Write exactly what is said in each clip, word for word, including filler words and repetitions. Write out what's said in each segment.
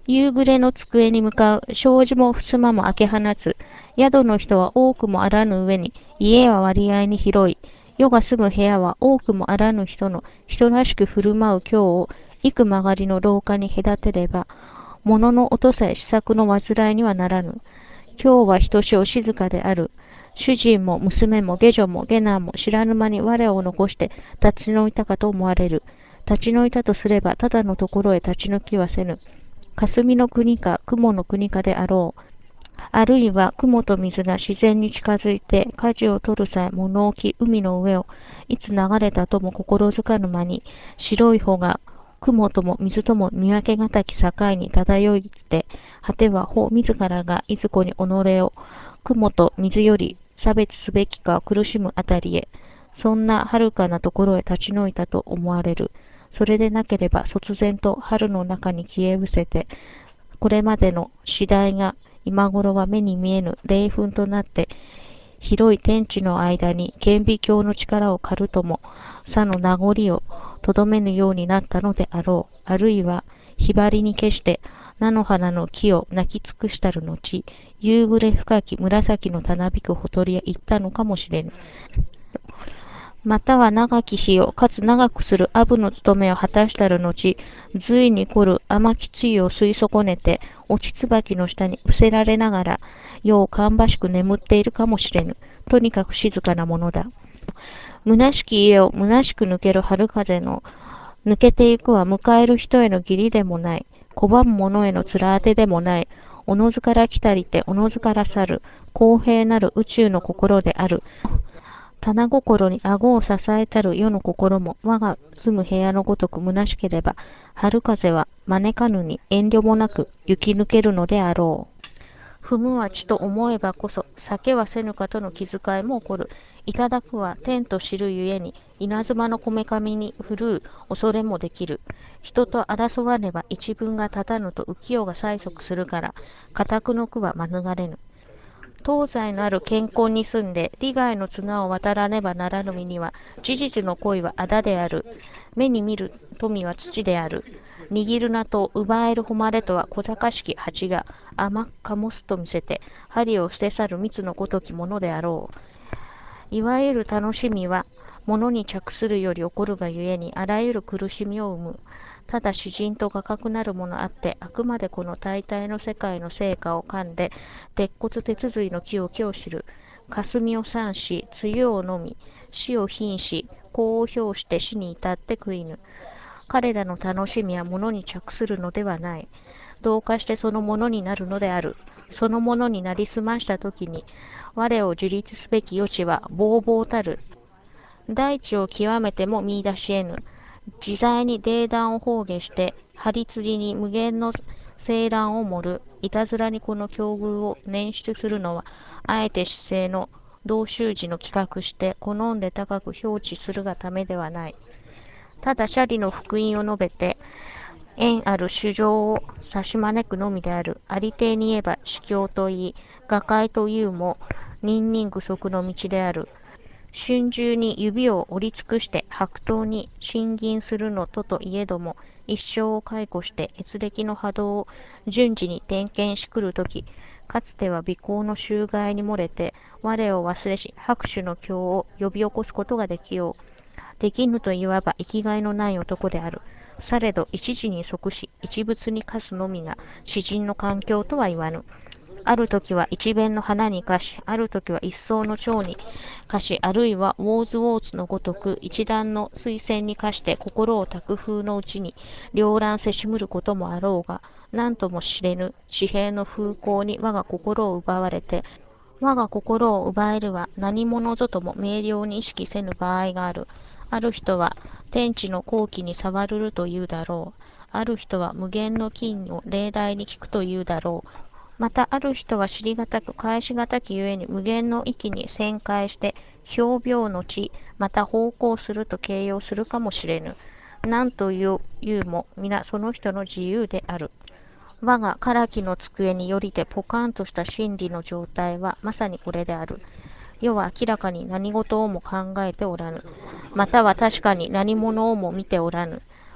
夕暮れの机に向かう。障子も襖も開け放つ。宿の人は多くもあらぬ上に、家は割合に広い。世が住む部屋は多くもあらぬ人の人らしく振る舞う今日を幾曲がりの廊下に隔てれば、物の音さえ試作の煩いにはならぬ。今日はひとしお静かである。主人も娘も下女も下男も知らぬ間に我を残して立ち退いたかと思われる。立ち退いたとすれば、ただのところへ立ち退きはせぬ。霞の国か雲の国かであろう。あるいは雲と水が自然に近づいて舵を取る際物置海の上をいつ流れたとも心づかぬ間に白い穂が雲とも水とも見分けがたき境に漂いて、果ては穂自らがいずこに己を雲と水より差別すべきかを苦しむあたりへ、そんな遥かなところへ立ち退いたと思われる。それでなければ突然と春の中に消え失せて、これまでの次第が今頃は目に見えぬ霊粉となって、広い天地の間に顕微鏡の力を借るとも、さの名残をとどめぬようになったのであろう。あるいは、ひばりに消して菜の花の木を泣き尽くしたる後、夕暮れ深き紫のたなびくほとりへ行ったのかもしれぬ。または長き日をかつ長くするアブの務めを果たしたる後、隋に来る甘き露を吸い損ねて、落ち椿の下に伏せられながら、よう芳しく眠っているかもしれぬ。とにかく静かなものだ。虚しき家を虚しく抜ける春風の、抜けていくは迎える人への義理でもない。拒む者への面当てでもない。おのずから来たりておのずから去る。公平なる宇宙の心である。棚心に顎を支えたる世の心も我が住む部屋のごとく虚しければ、春風は招かぬに遠慮もなく行き抜けるのであろう。踏むは地と思えばこそ、避けはせぬかとの気遣いも起こる。いただくは天と知るゆえに、稲妻のこめかみに振るう恐れもできる。人と争わねば一分が立たぬと浮世が催促するから、家宅の句は免れぬ。東西のある健康に住んで利害の綱を渡らねばならぬ身には、事実の恋は仇である。目に見る富は土である。握る名と奪える誉れとは小賢しき蜂が甘く醸すと見せて、針を捨て去る蜜のごときものであろう。いわゆる楽しみは、物に着するより起こるがゆえに、あらゆる苦しみを生む。ただ詩人と画角なるものあって、あくまでこの大体の世界の成果を噛んで、鉄骨鉄髄の清きを知る。霞を散し、梅雨を飲み、死を瀕し、功を表して死に至って食いぬ。彼らの楽しみは物に着するのではない。同化してそのものになるのである。そのものになりすましたときに、我を樹立すべき余地はぼうぼうたる。大地を極めても見出し得ぬ。自在に泥弾を放下して、張り継ぎに無限の静乱を盛る。いたずらにこの境遇を捻出するのは、あえて姿勢の同習字の企画して、好んで高く表記するがためではない。ただシャリの福音を述べて、縁ある主情を差し招くのみである。ありていに言えば、司教といい、画界というも、人人具足の道である。春秋に指を折り尽くして白頭に進銀するのとといえども、一生を解雇して閲歴の波動を順次に点検しくるとき、かつては尾行の襲害に漏れて、我を忘れし拍手の経を呼び起こすことができよう。できぬといわば生きがいのない男である。されど一時に即し、一物に課すのみが詩人の環境とは言わぬ。ある時は一弁の花に課し、ある時は一層の蝶に課し、あるいはウォーズウォーズのごとく一段の水仙に課して心を託風のうちに両乱せしむることもあろうが、何とも知れぬ紙幣の風光に我が心を奪われて、我が心を奪えるは何者ぞとも明瞭に意識せぬ場合がある。ある人は天地の好機に触るるというだろう。ある人は無限の金を例題に聞くというだろう。またある人は知りがたく返しがたきゆえに無限の域に旋回して表病の地、また方向すると形容するかもしれぬ。何というも皆その人の自由である。我が唐木の机によりてポカンとした真理の状態はまさにこれである。世は明らかに何事をも考えておらぬ。または確かに何者をも見ておらぬ。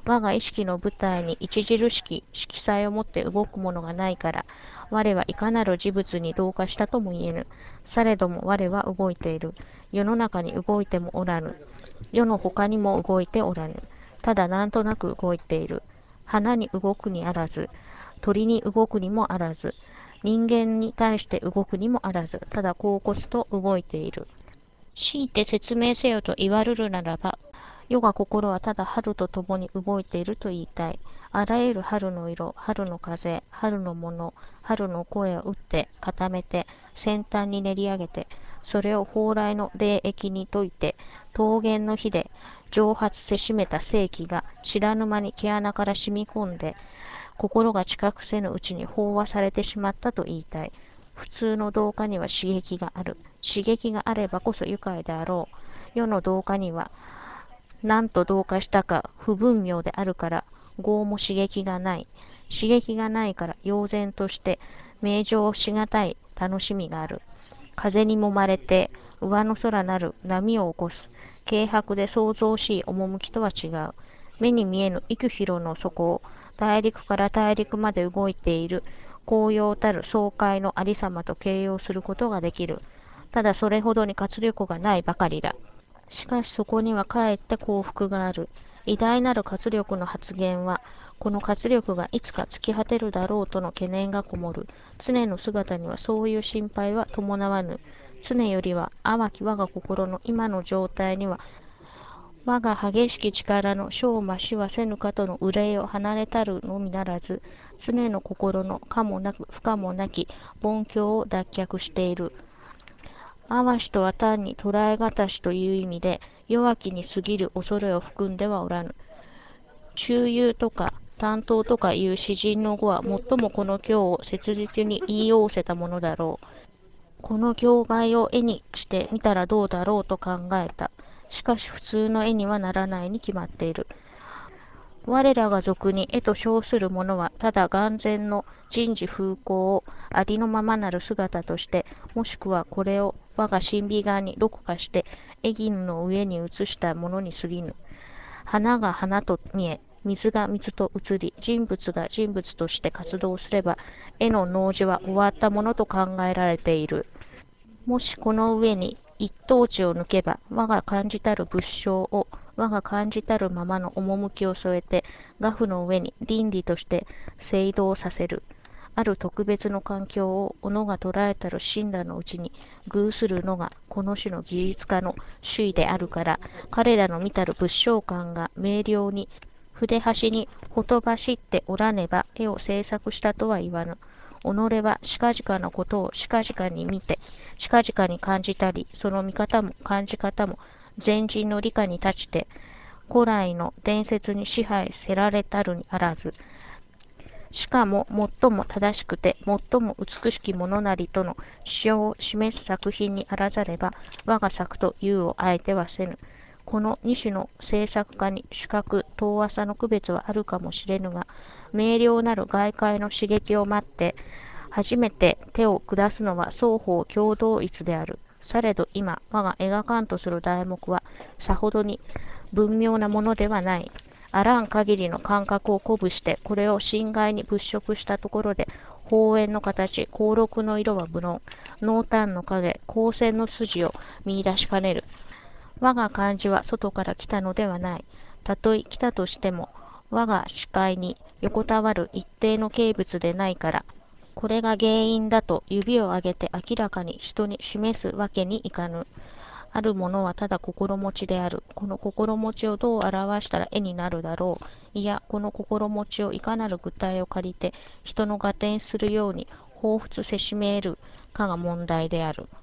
我が意識の舞台に著しき色彩をもって動くものがないから、我はいかなる事物に同化したとも言えぬ。されども我は動いている。世の中に動いてもおらぬ。世の他にも動いておらぬ。ただなんとなく動いている。花に動くにあらず、鳥に動くにもあらず、人間に対して動くにもあらず、ただ恍惚と動いている。強いて説明せよと言われるならば、世が心はただ春とともに動いていると言いたい。あらゆる春の色、春の風、春のもの、春の声を打って固めて、先端に練り上げて、それを蓬莱の霊液に溶いて、桃源の火で蒸発せしめた生気が知らぬ間に毛穴から染み込んで、心が知覚せぬうちに飽和されてしまったと言いたい。普通の同化には刺激がある。刺激があればこそ愉快であろう。世の同化には何と同化したか不分明であるから、業も刺激がない。刺激がないから、悠然として名状しがたい楽しみがある。風に揉まれて、上の空なる波を起こす。軽薄で創造しい趣とは違う。目に見えぬ幾広の底を、大陸から大陸まで動いている、紅葉たる爽快のありさまと形容することができる。ただそれほどに活力がないばかりだ。しかしそこにはかえって幸福がある。偉大なる活力の発現は、この活力がいつか尽き果てるだろうとの懸念がこもる。常の姿にはそういう心配は伴わぬ。常よりは淡き我が心の今の状態には、我が激しき力の小魔死はせぬかとの憂いを離れたるのみならず、常の心の可もなく不可もなき凡境を脱却している。淡しとは単に捉えがたしという意味で、弱きに過ぎる恐れを含んではおらぬ。中庸とか担当とかいう詩人の語は最もこの経を切実に言い仰せたものだろう。この境外を絵にしてみたらどうだろうと考えた。しかし普通の絵にはならないに決まっている。我らが俗に絵と称するものは、ただ眼前の人事風光をありのままなる姿として、もしくはこれを我が神美眼に録化して、絵絹の上に写したものに過ぎぬ。花が花と見え、水が水と映り、人物が人物として活動すれば、絵の農事は終わったものと考えられている。もしこの上に一等地を抜けば、我が感じたる物象を我が感じたるままの趣を添えて、画布の上に倫理として正動させる。ある特別の環境を己が捉えたる神羅のうちに偶するのがこの種の技術家の主意であるから、彼らの見たる物象感が明瞭に筆端にほとばしっておらねば絵を制作したとは言わぬ。己は近々のことを近々に見て、近々に感じたり、その見方も感じ方も前人の理科に立ちて、古来の伝説に支配せられたるにあらず、しかも最も正しくて最も美しきものなりとの主張を示す作品にあらざれば、我が作というをあえてはせぬ。この二種の制作家に主格、遠浅の区別はあるかもしれぬが、明瞭なる外界の刺激を待って、初めて手を下すのは双方共同一である。されど今、我が描かんとする題目は、さほどに文妙なものではない。あらん限りの感覚を鼓舞して、これを心外に物色したところで、鳳円の形、光禄の色は無論、濃淡の影、光線の筋を見出しかねる。我が感じは外から来たのではない。たとえ来たとしても、我が視界に横たわる一定の形物でないから、これが原因だと指を上げて明らかに人に示すわけにいかぬ。あるものはただ心持ちである。この心持ちをどう表したら絵になるだろう。いや、この心持ちをいかなる具体を借りて人の合点するように彷彿せしめるかが問題である。